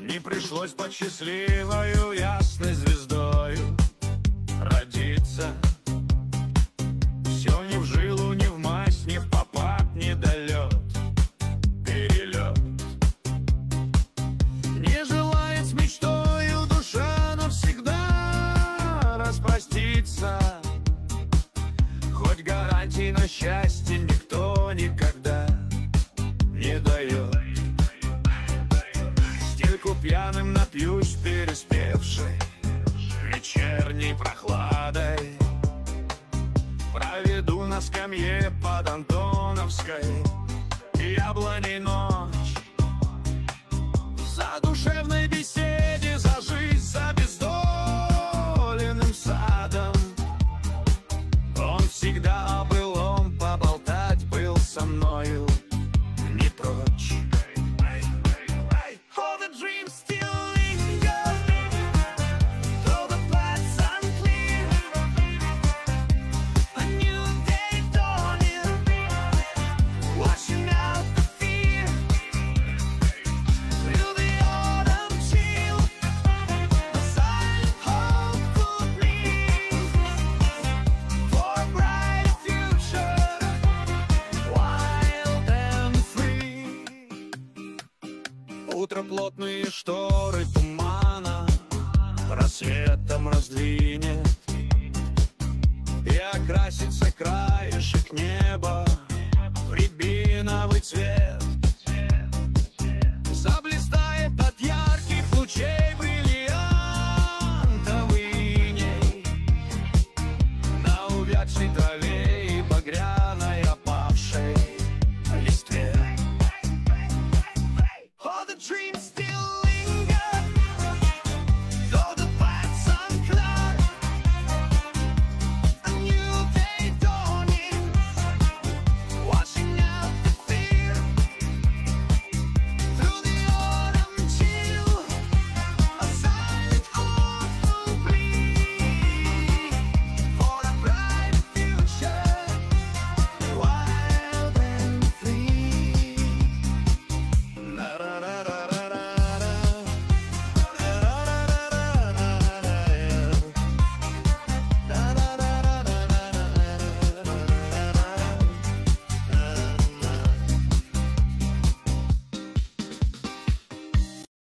Не пришлось под счастливою ясной звездою родиться. Все не в жилу, не в мазь, не в попад, не долет, перелет. Не желает с мечтою душа навсегда распроститься. Хоть гарантий на счастье никто никогда не дает. Стельку пьяным напьюсь переспевшей вечерней прохладой. Проведу на скамье под Антоновской яблоней ночь. В задушевной беседе за жизнь, за бездоленным садом. Он всегда о былом поболтать был со мною не прочь. All the dreams still linger, though the path's unclear. A new day dawning, washing out the fear. Through the autumn chill, a silent hope could lead for a bright future, wild and free. Утро плотные шторы тумана рассветом раздвинет, и окрасится краешек неба в рябиновый цвет.